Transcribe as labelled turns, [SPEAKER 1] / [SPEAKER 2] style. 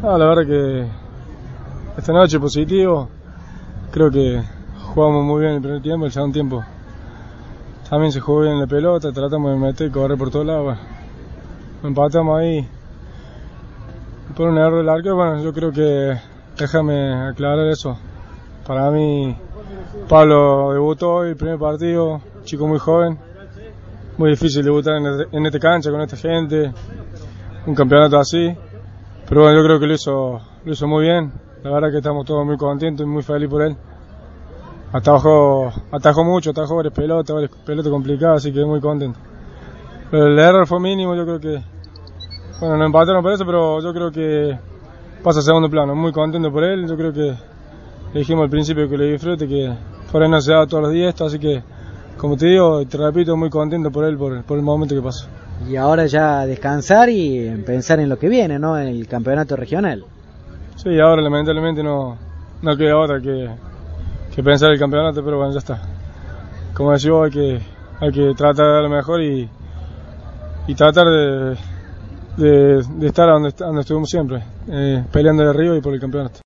[SPEAKER 1] La verdad que esta noche positivo, creo que jugamos muy bien el primer tiempo, el segundo tiempo también se jugó bien la pelota, tratamos de meter y correr por todos lados, empatamos ahí por un error del arquero. Bueno, yo creo que, déjame aclarar eso, para mí Pablo debutó hoy el primer partido, chico muy joven, muy difícil debutar en esta cancha con esta gente, un campeonato así, pero bueno, yo creo que lo hizo muy bien. La verdad que estamos todos muy contentos y muy felices por él. Atajó mucho, atajó varias pelotas complicadas, así que muy contento. Pero el error fue mínimo, yo creo que, bueno, nos empataron por eso, pero yo creo que pasa a segundo plano. Muy contento por él, yo creo que le dijimos al principio que le disfrute, que por ahí no se da todos los días esto, así que, como te digo y te repito, muy contento por él, por el momento que pasó.
[SPEAKER 2] Y ahora ya descansar y pensar en lo que viene, ¿no? En el campeonato regional.
[SPEAKER 1] Sí, ahora lamentablemente no queda otra que pensar el campeonato, pero bueno, ya está. Como decís vos, hay que tratar de dar lo mejor y tratar de estar donde estuvimos siempre, peleando de arriba y por el campeonato.